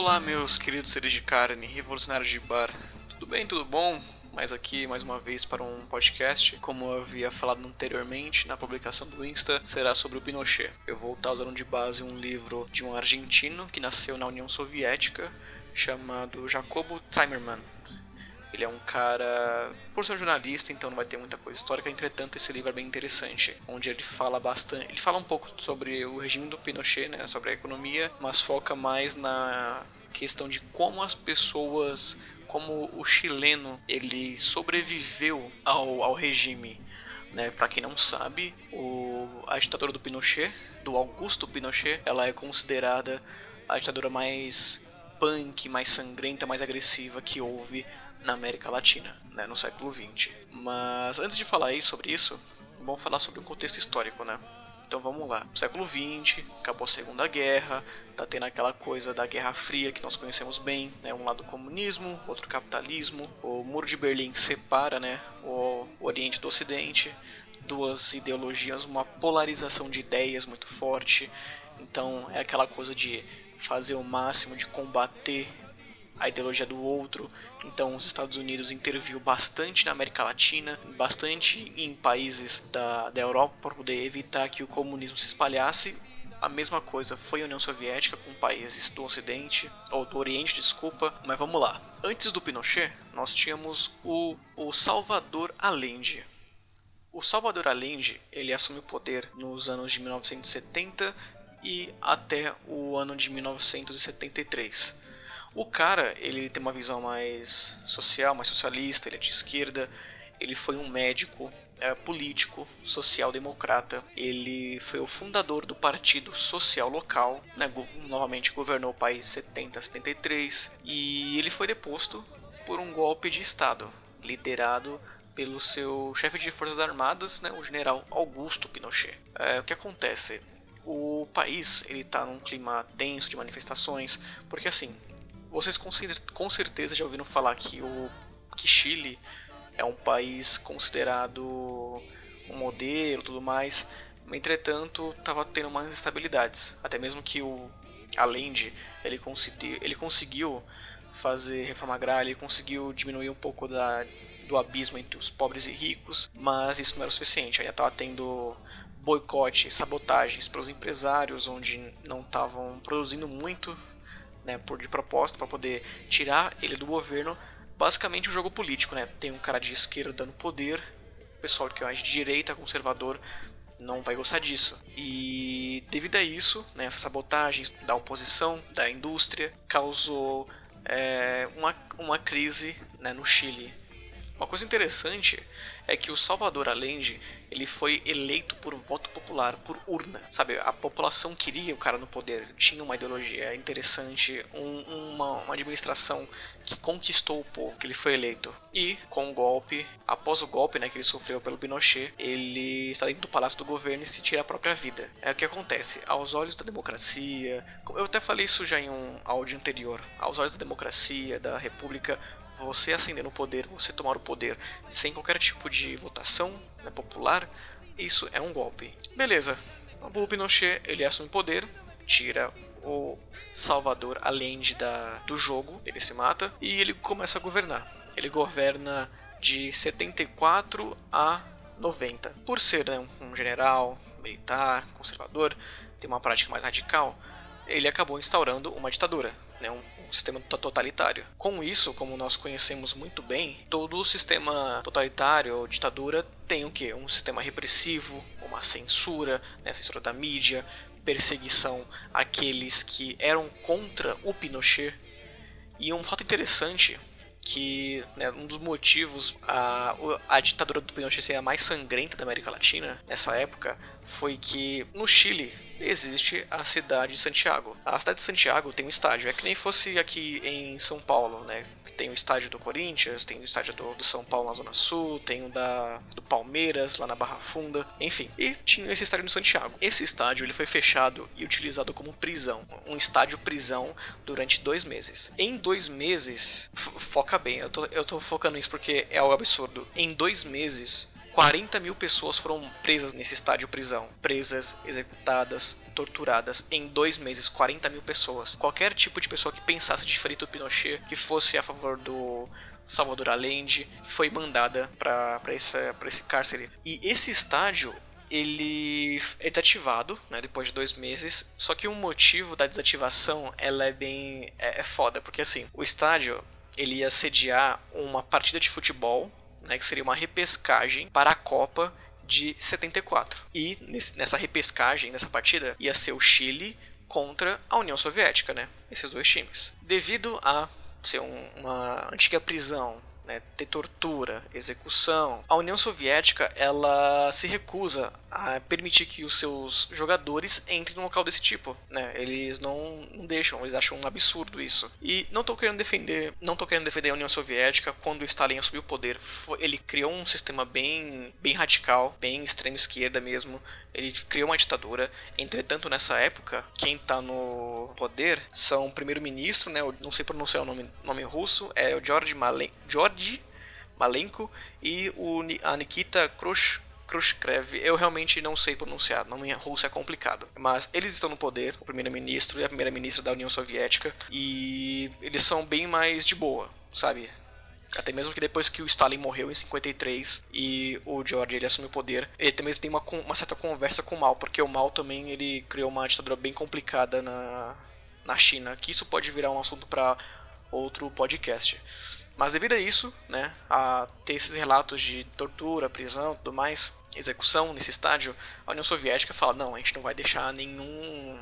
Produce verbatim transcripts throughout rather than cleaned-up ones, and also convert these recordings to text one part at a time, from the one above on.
Olá, meus queridos seres de carne, revolucionários de bar. Tudo bem, tudo bom? Mas aqui mais uma vez para um podcast. Como eu havia falado anteriormente na publicação do Insta, será sobre o Pinochet. Eu vou estar usando de base um livro de um argentino que nasceu na União Soviética, chamado Jacobo Timerman. Ele é um cara, por ser jornalista, então não vai ter muita coisa histórica, entretanto esse livro é bem interessante, onde ele fala bastante, ele fala um pouco sobre o regime do Pinochet, né, sobre a economia, mas foca mais na questão de como as pessoas, como o chileno, ele sobreviveu ao, ao regime. Né, para quem não sabe, o, a ditadura do Pinochet, do Augusto Pinochet, ela é considerada a ditadura mais punk, mais sangrenta, mais agressiva que houve na América Latina, né, no século vinte. Mas antes de falar aí sobre isso, vamos falar sobre um contexto histórico, né? Então vamos lá. Século vinte, acabou a Segunda Guerra, tá tendo aquela coisa da Guerra Fria que nós conhecemos bem, né? Um lado comunismo, outro capitalismo. O Muro de Berlim separa, né, o Oriente do Ocidente, duas ideologias, uma polarização de ideias muito forte. Então é aquela coisa de fazer o máximo de combater a ideologia do outro. Então os Estados Unidos interviu bastante na América Latina, bastante em países da, da Europa para poder evitar que o comunismo se espalhasse. A mesma coisa foi a União Soviética com países do Ocidente, ou do Oriente, desculpa. Mas vamos lá. Antes do Pinochet, nós tínhamos o, o Salvador Allende. O Salvador Allende, ele assumiu o poder nos anos de mil novecentos e setenta e até o ano de mil novecentos e setenta e três. O cara, ele tem uma visão mais social, mais socialista, ele é de esquerda, ele foi um médico, é, político, social-democrata, ele foi o fundador do Partido Social Local, né, go- novamente governou o país de setenta a setenta e três, e ele foi deposto por um golpe de Estado, liderado pelo seu chefe de Forças Armadas, né, o general Augusto Pinochet. É, o que acontece? O país ele está num clima tenso de manifestações, porque assim, vocês com certeza já ouviram falar que o que Chile é um país considerado um modelo e tudo mais. Entretanto, estava tendo umas instabilidades. Até mesmo que o Allende ele, consegui, ele conseguiu fazer reforma agrária, ele conseguiu diminuir um pouco da, do abismo entre os pobres e ricos, mas isso não era o suficiente. Ainda estava tendo boicote, sabotagens pelos empresários, onde não estavam produzindo muito, né, por de propósito, para poder tirar ele do governo. Basicamente um jogo político, né? Tem um cara de esquerda dando poder, o pessoal que é mais de direita, conservador, não vai gostar disso. E devido a isso, né, essas sabotagens da oposição, da indústria, causou é, uma, uma crise, né, no Chile. Uma coisa interessante é que o Salvador Allende ele foi eleito por voto popular, por urna, sabe? A população queria o cara no poder, tinha uma ideologia interessante, um, uma, uma administração que conquistou o povo, que ele foi eleito. E com o golpe, após o golpe, né, que ele sofreu pelo Pinochet, ele está dentro do palácio do governo e se tira a própria vida. É o que acontece, aos olhos da democracia, eu até falei isso já em um áudio anterior, aos olhos da democracia, da república, você ascender no poder, você tomar o poder sem qualquer tipo de votação, né, popular, isso é um golpe. Beleza, o Pinochet ele assume o poder, tira o Salvador Allende da, do jogo, ele se mata e ele começa a governar. Ele governa de setenta e quatro a noventa. Por ser, né, um general, militar, conservador, tem uma prática mais radical, ele acabou instaurando uma ditadura, né, um, um sistema totalitário. Com isso, como nós conhecemos muito bem, todo sistema totalitário ou ditadura tem o quê? Um sistema repressivo, uma censura, né, censura da mídia, perseguição àqueles que eram contra o Pinochet. E um fato interessante que, né, um dos motivos a, a ditadura do Pinochet ser a mais sangrenta da América Latina nessa época foi que no Chile existe a cidade de Santiago. A cidade de Santiago tem um estádio, é que nem fosse aqui em São Paulo, né? Tem o estádio do Corinthians, tem o estádio do, do São Paulo na Zona Sul, tem o da, do Palmeiras lá na Barra Funda, enfim. E tinha esse estádio no Santiago. Esse estádio ele foi fechado e utilizado como prisão, um estádio prisão durante dois meses. Em dois meses, foca bem, eu tô, eu tô focando nisso porque é algo absurdo. Em dois meses, quarenta mil pessoas foram presas nesse estádio prisão. Presas, executadas, torturadas em dois meses quarenta mil pessoas. Qualquer tipo de pessoa que pensasse diferente do Pinochet, que fosse a favor do Salvador Allende, foi mandada para esse, pra esse cárcere. E esse estádio, ele é desativado, né, depois de dois meses. Só que o motivo da desativação, ela é bem é, é foda, porque assim, o estádio, ele ia sediar uma partida de futebol, né, que seria uma repescagem para a Copa de setenta e quatro. E nesse, nessa repescagem, nessa partida, ia ser o Chile contra a União Soviética, né, esses dois times. Devido a ser um, uma antiga prisão, né, ter tortura, execução, a União Soviética, ela se recusa a permitir que os seus jogadores entrem num local desse tipo, né? Eles não, não deixam, eles acham um absurdo isso. E não tô querendo defender, não tô querendo defender a União Soviética. Quando Stalin assumiu o poder, ele criou um sistema bem, bem radical, bem extrema esquerda mesmo. Ele criou uma ditadura. Entretanto, nessa época, quem tá no poder são o primeiro-ministro, né? Eu não sei pronunciar o nome, nome russo, é o George Malen, George Malenko e o, a Nikita Khrushchev. Khrushchev, eu realmente não sei pronunciar, nome russo é complicado. Mas eles estão no poder, o primeiro-ministro e a primeira-ministra da União Soviética, e eles são bem mais de boa, sabe? Até mesmo que depois que o Stalin morreu em cinquenta e três e o George ele assumiu o poder, ele também tem uma, uma certa conversa com o Mao, porque o Mao também ele criou uma ditadura bem complicada na, na China, que isso pode virar um assunto para outro podcast. Mas devido a isso, né, a ter esses relatos de tortura, prisão e tudo mais, execução nesse estádio, a União Soviética fala, não, a gente não vai deixar nenhum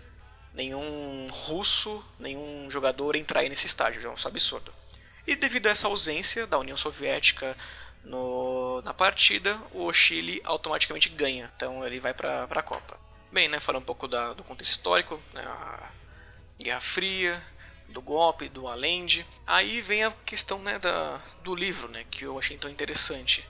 nenhum russo, nenhum jogador entrar aí nesse estádio, é um absurdo. E devido a essa ausência da União Soviética no, na partida, o Chile automaticamente ganha, então ele vai para a Copa. Bem, né, falando um pouco da, do contexto histórico, né, a Guerra Fria, do golpe, do Allende. Aí vem a questão, né, da, do livro, né, que eu achei tão interessante.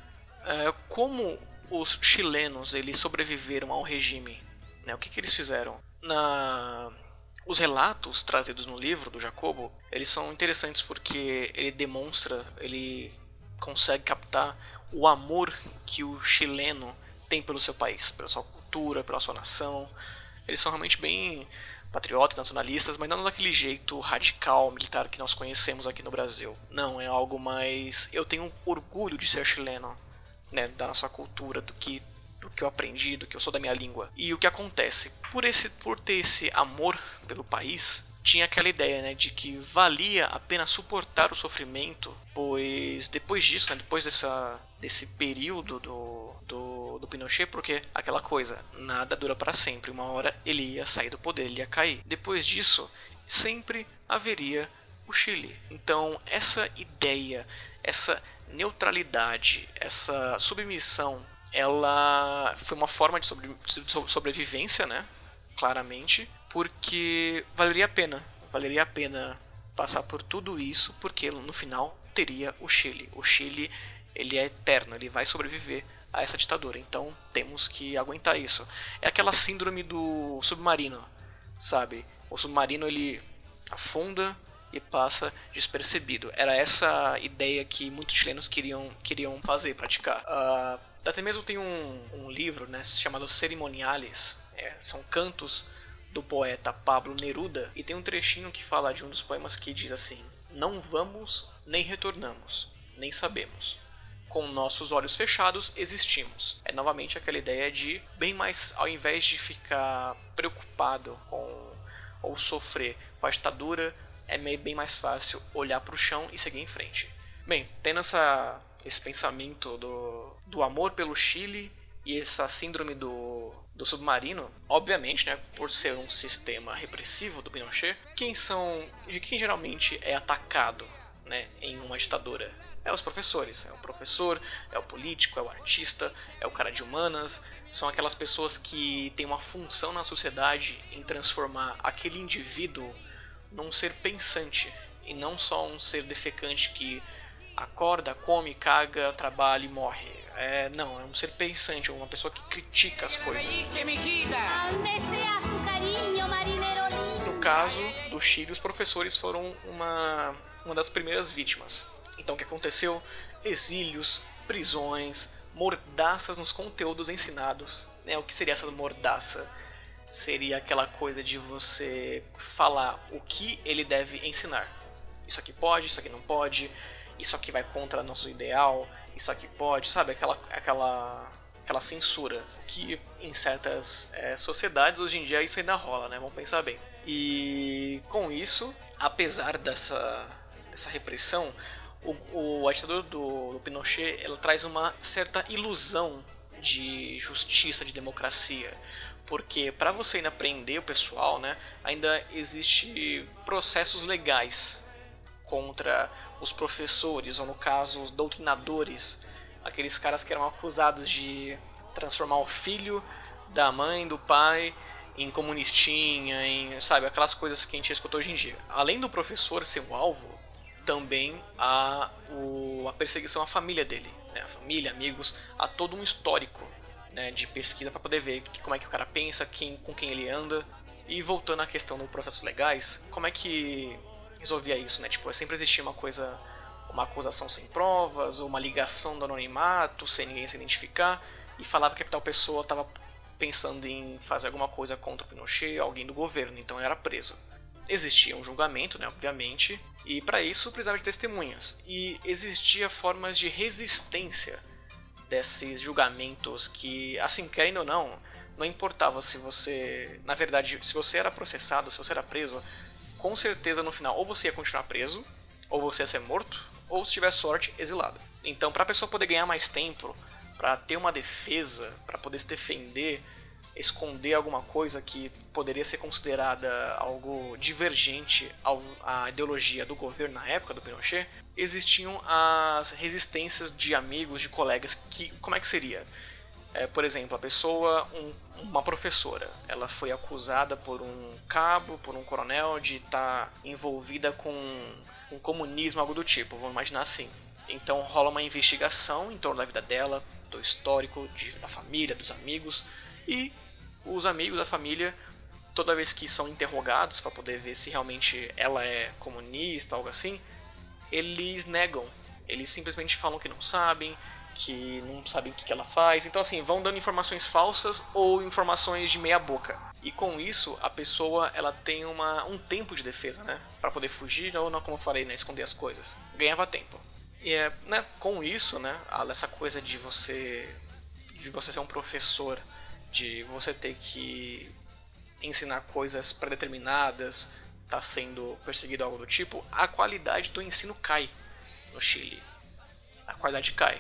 É, como os chilenos eles sobreviveram ao regime, né, o que, que eles fizeram? Na, os relatos trazidos no livro do Jacobo, eles são interessantes porque ele demonstra, ele consegue captar o amor que o chileno tem pelo seu país, pela sua cultura, pela sua nação. Eles são realmente bem patriotas, nacionalistas, mas não daquele jeito radical, militar que nós conhecemos aqui no Brasil. Não, é algo mais... Eu tenho orgulho de ser chileno, né, da nossa cultura, do que, do que eu aprendi, do que eu sou da minha língua. E o que acontece? Por, esse, por ter esse amor pelo país, tinha aquela ideia, né, de que valia a pena suportar o sofrimento, pois depois disso, né, depois dessa, desse período do, do, do Pinochet, porque aquela coisa, nada dura para sempre, uma hora ele ia sair do poder, ele ia cair. Depois disso, sempre haveria o Chile. Então, essa ideia, essa neutralidade, essa submissão, ela foi uma forma de, sobre, de sobrevivência, né, claramente, porque valeria a pena, valeria a pena passar por tudo isso, porque no final teria o Chile. O Chile, ele é eterno, ele vai sobreviver a essa ditadura, então temos que aguentar isso. É aquela síndrome do submarino, sabe? O submarino, ele afunda e passa despercebido. Era essa ideia que muitos chilenos queriam, queriam fazer, praticar. Uh, até mesmo tem um, um livro, né, chamado Cerimoniales, é, são cantos do poeta Pablo Neruda, e tem um trechinho que fala de um dos poemas que diz assim: não vamos nem retornamos, nem sabemos. Com nossos olhos fechados existimos. É novamente aquela ideia de bem mais, ao invés de ficar preocupado com ou sofrer com a ditadura, é bem mais fácil olhar para o chão e seguir em frente. Bem, tendo essa, esse pensamento do, do amor pelo Chile e essa síndrome do, do submarino, obviamente, né, por ser um sistema repressivo do Pinochet, quem são, de quem geralmente é atacado, né, em uma ditadura? É os professores. É o professor, é o político, é o artista, é o cara de humanas. São aquelas pessoas que têm uma função na sociedade em transformar aquele indivíduo num ser pensante e não só um ser defecante que acorda, come, caga, trabalha e morre. É, não, é um ser pensante, uma pessoa que critica as coisas. No caso do Chile, os professores foram uma, uma das primeiras vítimas. Então o que aconteceu? Exílios, prisões, mordaças nos conteúdos ensinados. Né? O que seria essa mordaça? seria aquela coisa de você falar o que ele deve ensinar. Isso aqui pode, isso aqui não pode, isso aqui vai contra nosso ideal, isso aqui pode, sabe? Aquela, aquela, aquela censura que em certas é, sociedades hoje em dia isso ainda rola, né? Vamos pensar bem. E com isso, apesar dessa, dessa repressão, o, o a ditadura do, do Pinochet ela traz uma certa ilusão de justiça, de democracia. Porque para você ainda prender o pessoal, né, ainda existe processos legais contra os professores, ou no caso, os doutrinadores, aqueles caras que eram acusados de transformar o filho da mãe, do pai, em comunistinha, em, sabe, aquelas coisas que a gente escuta hoje em dia. Além do professor ser um alvo, também há o, a perseguição à família dele, né, a família, amigos, há todo um histórico, né, de pesquisa para poder ver que, como é que o cara pensa, quem, com quem ele anda. E voltando à questão dos processos legais, como é que resolvia isso, né? Tipo, sempre existia uma coisa, uma acusação sem provas, ou uma ligação do anonimato, sem ninguém se identificar, e falava que a tal pessoa estava pensando em fazer alguma coisa contra o Pinochet, alguém do governo, então ele era preso. Existia um julgamento, né, obviamente, e para isso precisava de testemunhas. E existia formas de resistência desses julgamentos que, assim, querendo ou não, não importava se você, na verdade, se você era processado, se você era preso, com certeza no final ou você ia continuar preso, ou você ia ser morto, ou se tiver sorte, exilado. Então, para a pessoa poder ganhar mais tempo, para ter uma defesa, para poder se defender, esconder alguma coisa que poderia ser considerada algo divergente à ideologia do governo na época do Pinochet, existiam as resistências de amigos, de colegas, que como é que seria? É, por exemplo, a pessoa, um, uma professora, ela foi acusada por um cabo, por um coronel de estar tá envolvida com um comunismo, algo do tipo, vamos imaginar assim. Então rola uma investigação em torno da vida dela, do histórico, de, da família, dos amigos, e os amigos da família, toda vez que são interrogados para poder ver se realmente ela é comunista, algo assim, eles negam, eles simplesmente falam que não sabem, que não sabem o que ela faz. Então assim, vão dando informações falsas ou informações de meia boca. E com isso, a pessoa ela tem uma, um tempo de defesa, né? Para poder fugir, ou não, como eu falei, né? Esconder as coisas. Ganhava tempo. E é, né, com isso, né? Essa coisa de você, de você ser um professor, de você ter que ensinar coisas pré-determinadas, tá sendo perseguido algo do tipo, a qualidade do ensino cai no Chile. A qualidade cai.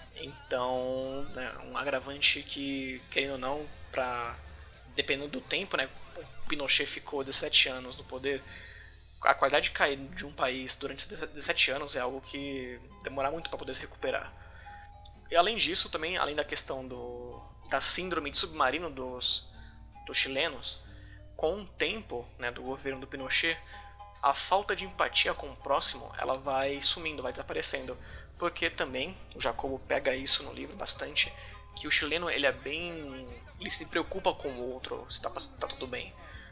Então, né, um agravante que, querendo ou não, pra, dependendo do tempo, né, o Pinochet ficou dezessete anos no poder, a qualidade de cair de um país durante dezessete anos é algo que demora muito para poder se recuperar. E além disso, também, além da questão do, da síndrome de submarino dos, dos chilenos, com o tempo, né, do governo do Pinochet, a falta de empatia com o próximo ela vai sumindo, vai desaparecendo. Porque também, o Jacobo pega isso no livro bastante, que o chileno ele é bem... ele se preocupa com o outro, se tá, tá tudo bem.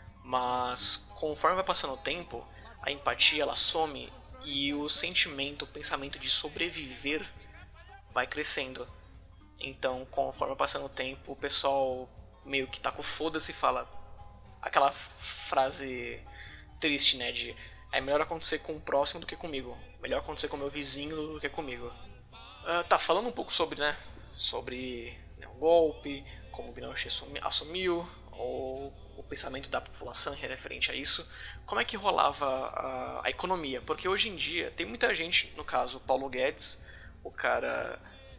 Mas conforme vai passando o tempo, a empatia ela some e o sentimento, o pensamento de sobreviver vai crescendo. Então, conforme vai passando o tempo, o pessoal meio que tá com foda-se e fala aquela frase triste, né, de é melhor acontecer com o próximo do que comigo. Melhor acontecer com o meu vizinho do que comigo. Uh, tá, falando um pouco sobre, né, sobre né, o golpe, como o Pinochet assumiu, ou o pensamento da população referente a isso, como é que rolava a, a economia? Porque hoje em dia tem muita gente, no caso Paulo Guedes, o cara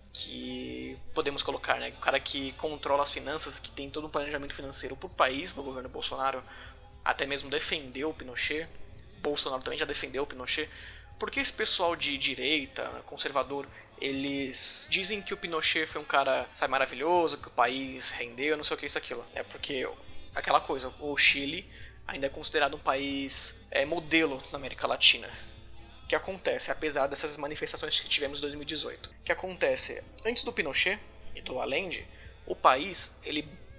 que podemos colocar, né, o cara que controla as finanças, que tem todo um planejamento financeiro pro país, no governo Bolsonaro, até mesmo defendeu o Pinochet. Bolsonaro também já defendeu o Pinochet. Porque esse pessoal de direita, conservador, eles dizem que o Pinochet foi um cara, sabe, maravilhoso, que o país rendeu, não sei o que, isso, aquilo. É porque aquela coisa, o Chile ainda é considerado um país é, modelo na América Latina. O que acontece, apesar dessas manifestações que tivemos em dois mil e dezoito? O que acontece, antes do Pinochet e do Allende, o país, ele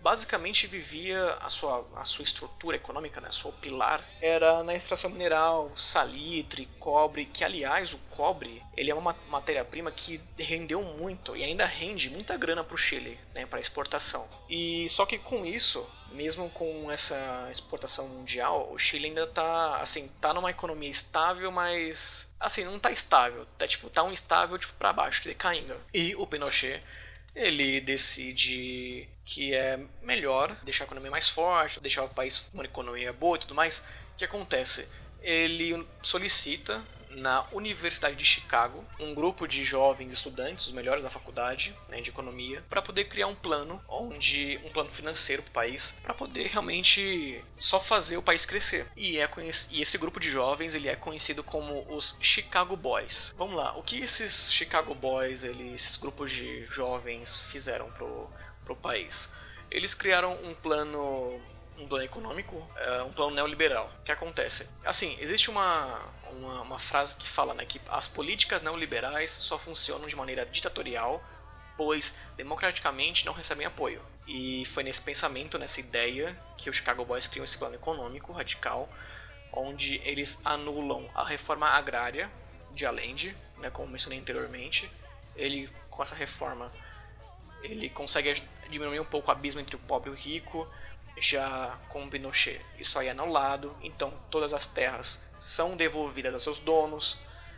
basicamente vivia a sua, a sua estrutura econômica, né, a sua pilar, era na extração mineral, salitre, cobre, que aliás o cobre ele é uma matéria-prima que rendeu muito e ainda rende muita grana para o Chile, né, para exportação. E só que com isso, mesmo com essa exportação mundial, o Chile ainda tá, assim, tá numa economia estável, mas assim, não tá estável, tá tipo, tá um estável tipo para baixo, decaindo. E o Pinochet, ele decide que é melhor deixar a economia mais forte, deixar o país com uma economia boa e tudo mais. O que acontece? Ele solicita na Universidade de Chicago um grupo de jovens estudantes, os melhores da faculdade, né, de economia, para poder criar um plano, onde um plano financeiro para o país, para poder realmente só fazer o país crescer. E, é conhec- e esse grupo de jovens ele é conhecido como os Chicago Boys. Vamos lá, o que esses Chicago Boys, eles, esses grupos de jovens fizeram pro, pro país? Eles criaram um plano um plano econômico, um plano neoliberal. O que acontece? Assim, existe uma, uma, uma frase que fala, né, que as políticas neoliberais só funcionam de maneira ditatorial, pois democraticamente não recebem apoio. E foi nesse pensamento, nessa ideia, que os Chicago Boys criam esse plano econômico radical, onde eles anulam a reforma agrária de Allende, né, como mencionei anteriormente. Ele, com essa reforma, ele consegue diminuir um pouco o abismo entre o pobre e o rico. Já com Pinochet isso aí é anulado, então todas as terras são devolvidas aos seus donos.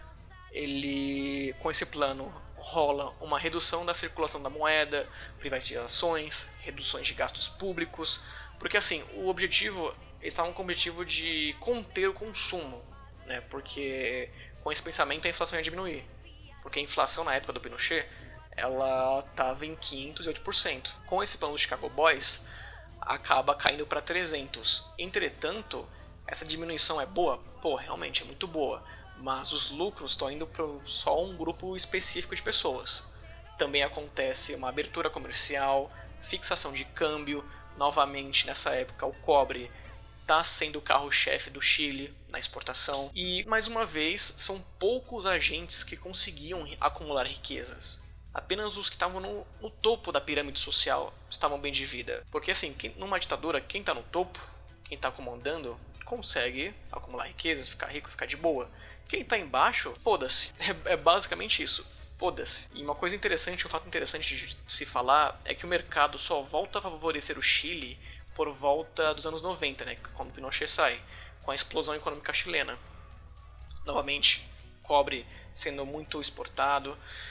Ele, com esse plano, rola uma redução da circulação da moeda, privatizações, reduções de gastos públicos, porque assim, o objetivo, eles estavam com o objetivo de conter o consumo, né, porque com esse pensamento a inflação ia diminuir, porque a inflação na época do Pinochet, ela estava em quinhentos e oito por cento. Com esse plano dos Chicago Boys, acaba caindo para trezentos. Entretanto, essa diminuição é boa? Pô, realmente é muito boa. Mas os lucros estão indo para só um grupo específico de pessoas. Também acontece uma abertura comercial, fixação de câmbio. Novamente, nessa época, o cobre está sendo o carro-chefe do Chile na exportação. E, mais uma vez, são poucos agentes que conseguiam acumular riquezas. Apenas os que estavam no, no topo da pirâmide social estavam bem de vida. Porque assim, quem, numa ditadura, quem está no topo, quem está comandando, consegue acumular riquezas, ficar rico, ficar de boa. Quem está embaixo, foda-se. É, é basicamente isso. Foda-se. E uma coisa interessante, um fato interessante de se falar, é que o mercado só volta a favorecer o Chile por volta dos anos noventa, né? Quando Pinochet sai, com a explosão econômica chilena. Novamente, cobre sendo muito exportado.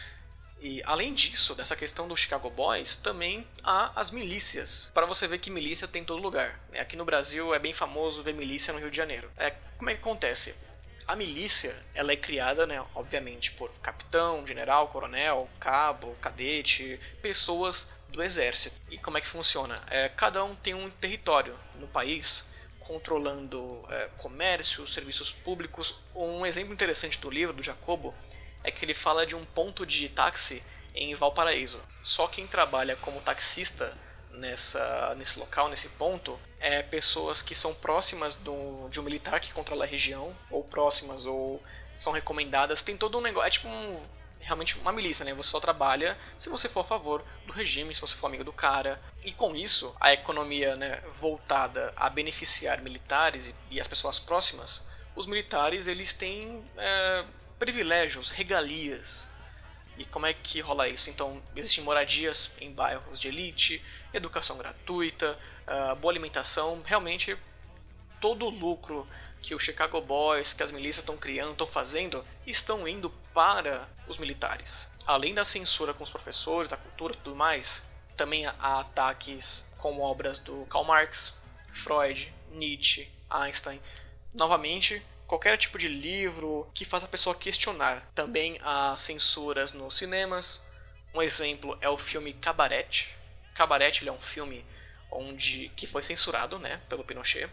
E além disso, dessa questão dos Chicago Boys, também há as milícias. Para você ver que milícia tem em todo lugar. Aqui no Brasil é bem famoso ver milícia no Rio de Janeiro. É, como é que acontece? A milícia, ela é criada, né, obviamente, por capitão, general, coronel, cabo, cadete, pessoas do exército. E como é que funciona? É, cada um tem um território no país, controlando é, comércio, serviços públicos. Um exemplo interessante do livro, do Jacobo, é que ele fala de um ponto de táxi em Valparaíso. Só quem trabalha como taxista nessa, nesse local, nesse ponto, é pessoas que são próximas do, de um militar que controla a região, ou próximas, ou são recomendadas. Tem todo um negócio, é tipo um, realmente uma milícia, né? Você só trabalha se você for a favor do regime, se você for amigo do cara. E com isso, a economia, né, voltada a beneficiar militares e, e as pessoas próximas, os militares, eles têm... É, privilégios, regalias. E como é que rola isso? Então, existem moradias em bairros de elite, educação gratuita, uh, boa alimentação. Realmente, todo o lucro que os Chicago Boys, que as milícias estão criando, estão fazendo, estão indo para os militares. Além da censura com os professores, da cultura e tudo mais, também há ataques com obras do Karl Marx, Freud, Nietzsche, Einstein. Novamente, qualquer tipo de livro que faça a pessoa questionar. Também há censuras nos cinemas. Um exemplo é o filme Cabaret. Cabaret ele é um filme onde, que foi censurado, né, pelo Pinochet,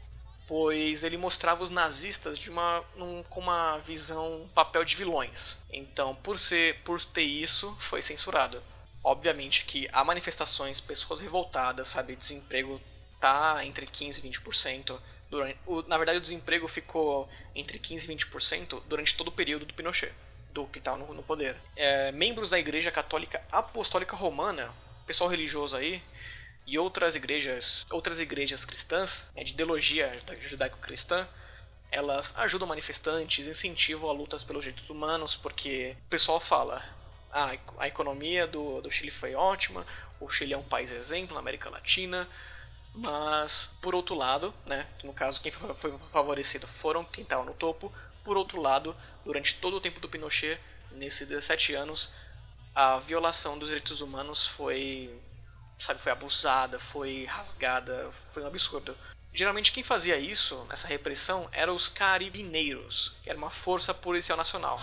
pois ele mostrava os nazistas de uma, num, com uma visão, um papel de vilões. Então, por, ser, por ter isso, foi censurado. Obviamente que há manifestações, pessoas revoltadas, sabe, desemprego tá entre quinze e vinte por cento. Durante, o, na verdade, o desemprego ficou entre quinze e vinte por cento durante todo o período do Pinochet, do que estava no, no poder. É, membros da Igreja Católica Apostólica Romana, pessoal religioso aí, e outras igrejas, outras igrejas cristãs, né, de ideologia judaico-cristã, elas ajudam manifestantes, incentivam a lutas pelos direitos humanos, porque o pessoal fala, ah, a economia do, do Chile foi ótima, o Chile é um país exemplo na América Latina, mas, por outro lado, né, no caso quem foi favorecido foram quem estava no topo, por outro lado, durante todo o tempo do Pinochet, nesses dezessete anos, a violação dos direitos humanos foi, sabe, foi abusada, foi rasgada, foi um absurdo. Geralmente quem fazia isso, nessa repressão, eram os carabineiros, que era uma força policial nacional.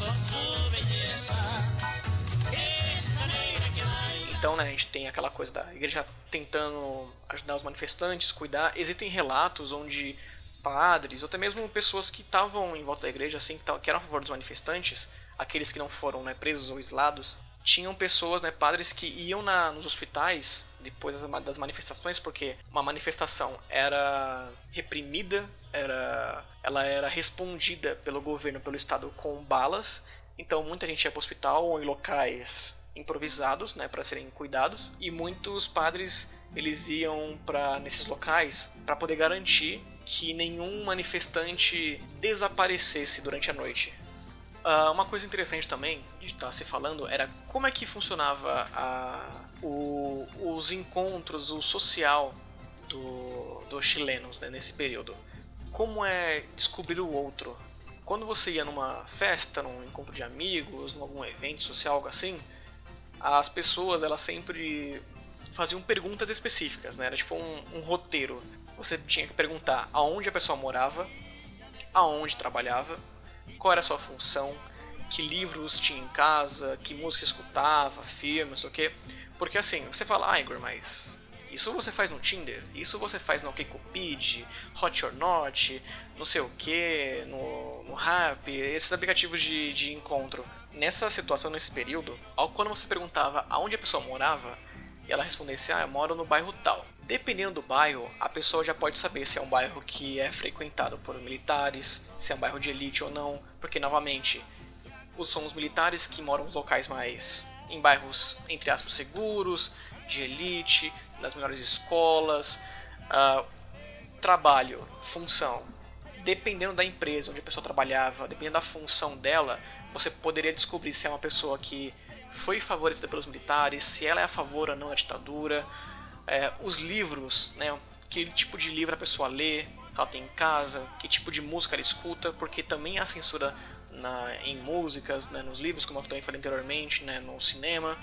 Então, né, a gente tem aquela coisa da igreja tentando ajudar os manifestantes, cuidar. Existem relatos onde padres, ou até mesmo pessoas que estavam em volta da igreja, assim, que eram a favor dos manifestantes, aqueles que não foram, né, presos ou exilados, tinham pessoas, né, padres que iam na, nos hospitais depois das manifestações, porque uma manifestação era reprimida, era, ela era respondida pelo governo, pelo Estado com balas, então muita gente ia para o hospital ou em locais improvisados, né, para serem cuidados, e muitos padres eles iam para nesses locais para poder garantir que nenhum manifestante desaparecesse durante a noite. Uh, uma coisa interessante também de estar se falando era como é que funcionava a, o, os encontros, o social do, dos chilenos, né, nesse período. Como é descobrir o outro. Quando você ia numa festa, num encontro de amigos, em algum evento social, algo assim, as pessoas elas sempre faziam perguntas específicas, né? Era tipo um, um roteiro. Você tinha que perguntar aonde a pessoa morava, aonde trabalhava, qual era a sua função, que livros tinha em casa, que música escutava, filmes, não sei o quê. Porque assim, você fala, ah, Igor, mas isso você faz no Tinder, isso você faz no OkCupid, Hot or Not, não sei o que, no, no Rap, esses aplicativos de, de encontro. Nessa situação, nesse período, quando você perguntava aonde a pessoa morava, e ela respondesse, ah, eu moro no bairro tal. Dependendo do bairro, a pessoa já pode saber se é um bairro que é frequentado por militares, se é um bairro de elite ou não, porque, novamente, são os militares que moram nos locais mais, em bairros, entre aspas, seguros, de elite, das melhores escolas, uh, trabalho, função. Dependendo da empresa onde a pessoa trabalhava, dependendo da função dela, você poderia descobrir se é uma pessoa que foi favorecida pelos militares, se ela é a favor ou não da ditadura, é, os livros, né, que tipo de livro a pessoa lê, que ela tem em casa, que tipo de música ela escuta, porque também há censura na, em músicas, né, nos livros, como eu também falei anteriormente, né, no cinema.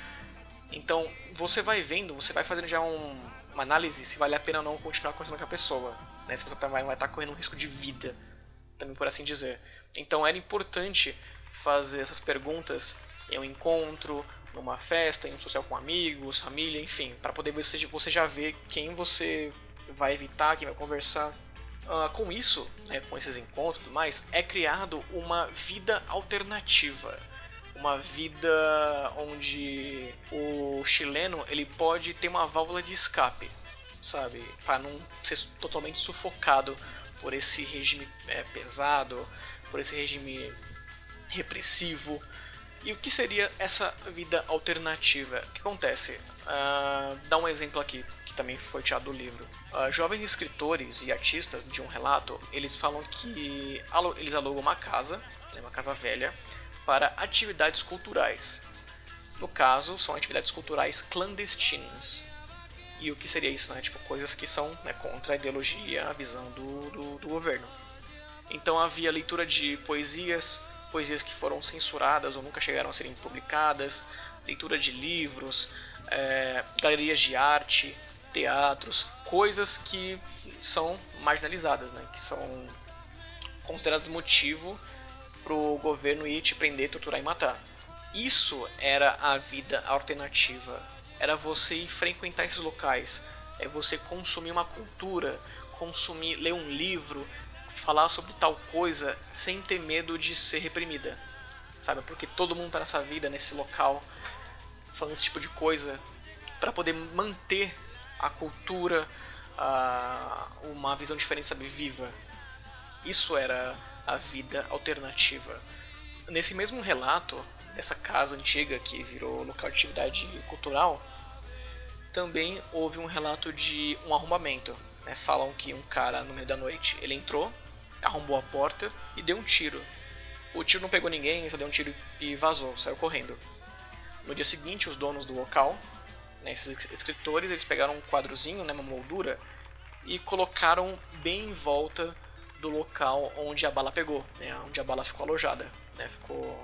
Então você vai vendo, você vai fazendo já um, uma análise se vale a pena ou não continuar conversando com a pessoa, né, se você tá, vai, vai estar correndo um risco de vida, também por assim dizer. Então era importante fazer essas perguntas em um encontro, numa festa, em um social com amigos, família, enfim, para poder você, você já ver quem você vai evitar, quem vai conversar. Uh, com isso, né, com esses encontros e tudo mais, é criado uma vida alternativa. Uma vida onde o chileno ele pode ter uma válvula de escape, sabe? Para não ser totalmente sufocado por esse regime é, pesado, por esse regime repressivo. E o que seria essa vida alternativa? O que acontece? Uh, dá um exemplo aqui, que também foi tirado do livro. Uh, jovens escritores e artistas de um relato, eles falam que eles alugam uma casa, uma casa velha, para atividades culturais. No caso, são atividades culturais clandestinas. E o que seria isso? Né? Tipo, coisas que são, né, contra a ideologia, a visão do, do, do governo. Então havia leitura de poesias, poesias que foram censuradas ou nunca chegaram a serem publicadas, leitura de livros, é, galerias de arte, teatros, coisas que são marginalizadas, né? Que são consideradas motivo para o governo ir te prender, torturar e matar. Isso era a vida alternativa, era você ir frequentar esses locais, é você consumir uma cultura, consumir, ler um livro, falar sobre tal coisa sem ter medo de ser reprimida, sabe? Porque todo mundo tá nessa vida, nesse local, falando esse tipo de coisa, para poder manter a cultura, a, uma visão diferente, sabe, viva. Isso era a vida alternativa. Nesse mesmo relato dessa casa antiga que virou local de atividade cultural, também houve um relato de um arrombamento. Né? Falam que um cara, no meio da noite, ele entrou, arrombou a porta e deu um tiro. O tiro não pegou ninguém, só deu um tiro e vazou, saiu correndo. No dia seguinte, os donos do local, né, esses escritores, eles pegaram um quadrozinho, né, uma moldura, e colocaram bem em volta do local onde a bala pegou, né, onde a bala ficou alojada. Né, ficou...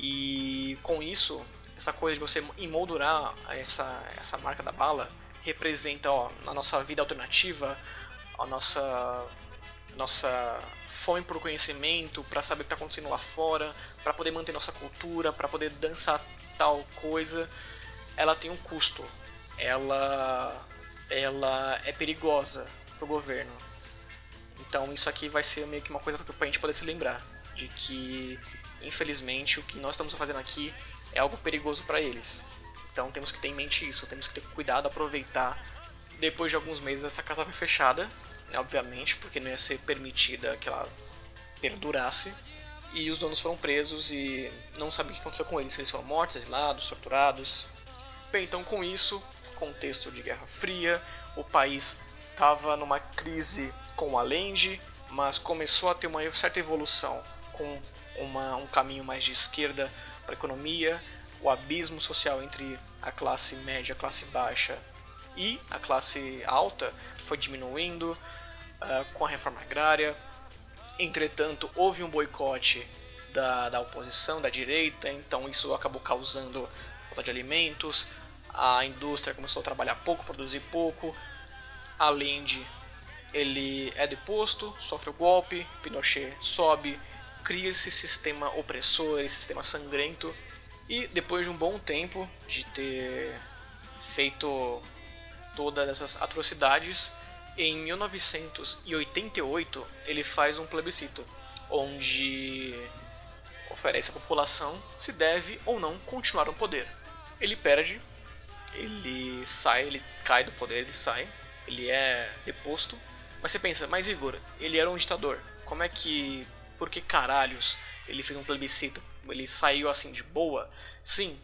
E com isso, essa coisa de você emoldurar essa, essa marca da bala representa, ó, na nossa vida alternativa, a nossa, nossa fome por conhecimento, para saber o que está acontecendo lá fora, para poder manter nossa cultura, para poder dançar tal coisa, ela tem um custo. Ela, ela é perigosa pro governo. Então isso aqui vai ser meio que uma coisa pra gente poder se lembrar de que, infelizmente, o que nós estamos fazendo aqui é algo perigoso para eles. Então temos que ter em mente isso, temos que ter cuidado, aproveitar. Depois de alguns meses essa casa foi fechada, né, obviamente, porque não ia ser permitida que ela perdurasse. E os donos foram presos e não sabia o que aconteceu com eles, se eles foram mortos, exilados, torturados. Bem, então com isso, contexto de Guerra Fria, o país estava numa crise com a Allende, mas começou a ter uma certa evolução com uma, um caminho mais de esquerda para a economia, o abismo social entre a classe média, a classe baixa e a classe alta foi diminuindo uh, com a reforma agrária. Entretanto, houve um boicote da, da oposição, da direita, então isso acabou causando falta de alimentos, a indústria começou a trabalhar pouco, produzir pouco, a Allende ele é deposto, sofre o golpe, Pinochet sobe, cria esse sistema opressor, esse sistema sangrento, e depois de um bom tempo de ter feito todas essas atrocidades, em mil novecentos e oitenta e oito ele faz um plebiscito, onde oferece à população se deve ou não continuar no poder. Ele perde, ele sai, ele cai do poder, ele sai, ele é deposto. Mas você pensa, mas Igor, ele era um ditador, como é que, por que caralhos ele fez um plebiscito? Ele saiu assim de boa? Sim,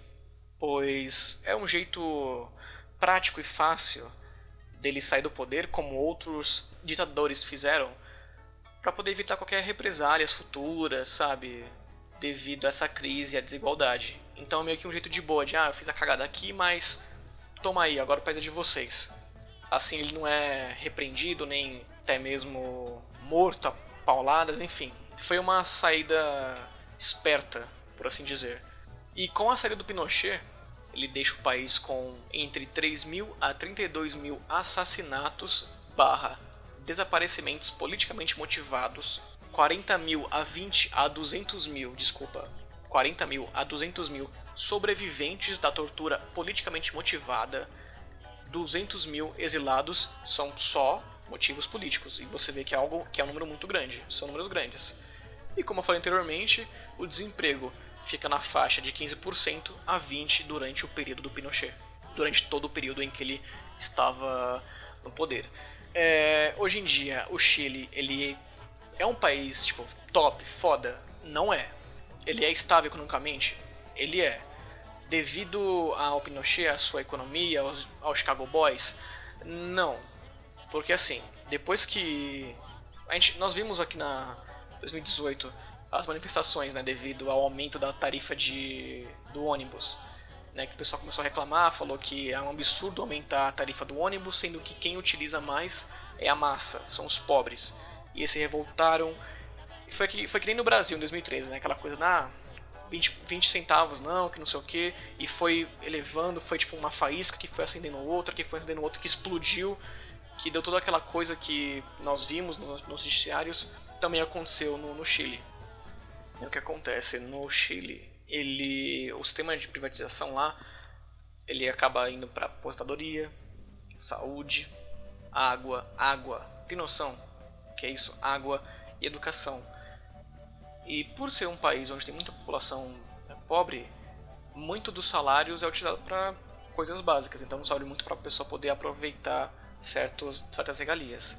pois é um jeito prático e fácil dele sair do poder, como outros ditadores fizeram, para poder evitar qualquer represálias futuras, sabe, devido a essa crise e a desigualdade. Então é meio que um jeito de boa, de ah, eu fiz a cagada aqui, mas toma aí, agora pede de vocês. Assim ele não é repreendido, nem até mesmo morto a pauladas, enfim. Foi uma saída esperta, por assim dizer. E com a saída do Pinochet, ele deixa o país com entre três mil a trinta e dois mil assassinatos barra desaparecimentos politicamente motivados, quarenta mil a vinte a duzentos mil, desculpa, quarenta mil a duzentos mil sobreviventes da tortura politicamente motivada, duzentos mil exilados, são só motivos políticos, e você vê que é algo que é um número muito grande, são números grandes. E como eu falei anteriormente, o desemprego fica na faixa de quinze por cento a vinte por cento durante o período do Pinochet, durante todo o período em que ele estava no poder. É, hoje em dia, o Chile, ele é um país tipo top, foda? Não é. Ele é estável economicamente? Ele é. Devido ao Pinochet, à sua economia, aos, aos Chicago Boys? Não. Porque assim, depois que... A gente, nós vimos aqui na dois mil e dezoito as manifestações, né, devido ao aumento da tarifa de, do ônibus, né, que o pessoal começou a reclamar, falou que é um absurdo aumentar a tarifa do ônibus, sendo que quem utiliza mais é a massa, são os pobres. E eles se revoltaram. Foi que, foi que nem no Brasil em dois mil e treze, né, aquela coisa, ah, vinte, vinte centavos não, que não sei o que, e foi elevando, foi tipo uma faísca que foi acendendo outra, que foi acendendo outra, que explodiu, que deu toda aquela coisa que nós vimos nos, nos noticiários, também aconteceu no, no Chile. E o que acontece no Chile, ele, o sistema de privatização lá, ele acaba indo para aposentadoria, saúde, água, água, tem noção o que é isso? Água e educação. E por ser um país onde tem muita população pobre, muito dos salários é utilizado para coisas básicas, então um salário muito para a pessoa poder aproveitar certos, certas regalias.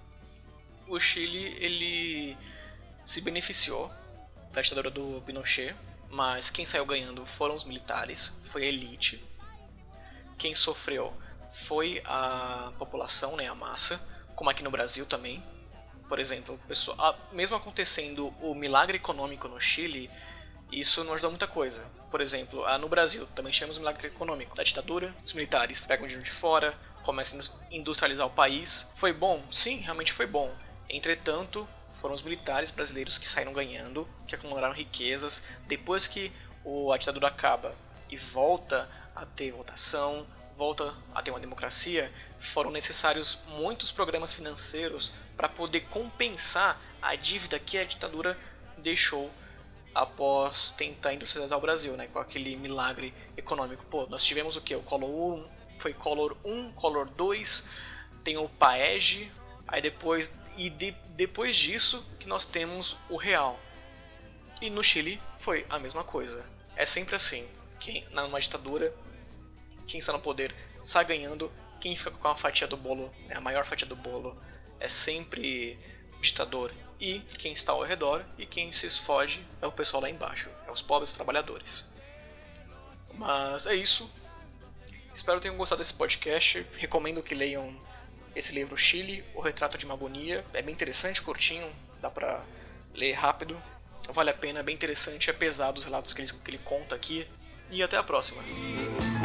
O Chile, ele se beneficiou da ditadura do Pinochet, mas quem saiu ganhando foram os militares, foi a elite. Quem sofreu foi a população, né, a massa, como aqui no Brasil também. Por exemplo, pessoa, mesmo acontecendo o milagre econômico no Chile, isso não ajudou muita coisa. Por exemplo, no Brasil também tivemos um milagre econômico da ditadura, os militares pegam dinheiro de fora, começam a industrializar o país. Foi bom? Sim, realmente foi bom. Entretanto, foram os militares brasileiros que saíram ganhando, que acumularam riquezas. Depois que a ditadura acaba e volta a ter votação, volta a ter uma democracia, foram necessários muitos programas financeiros para poder compensar a dívida que a ditadura deixou após tentar industrializar o Brasil, né, com aquele milagre econômico. Pô, nós tivemos o que? O Collor um, foi Collor um, Collor dois, tem o Paege, aí depois, e de, depois disso que nós temos o Real. E no Chile foi a mesma coisa. É sempre assim, quem, numa ditadura, quem está no poder sai ganhando, quem fica com a fatia do bolo, né, a maior fatia do bolo, é sempre o ditador. E quem está ao redor e quem se esfoge é o pessoal lá embaixo, é os pobres trabalhadores. Mas é isso. Espero que tenham gostado desse podcast. Recomendo que leiam esse livro Chile, O Retrato de uma Agonia. É bem interessante, curtinho, dá pra ler rápido. Vale a pena, é bem interessante, é pesado os relatos que ele, que ele conta aqui. E até a próxima.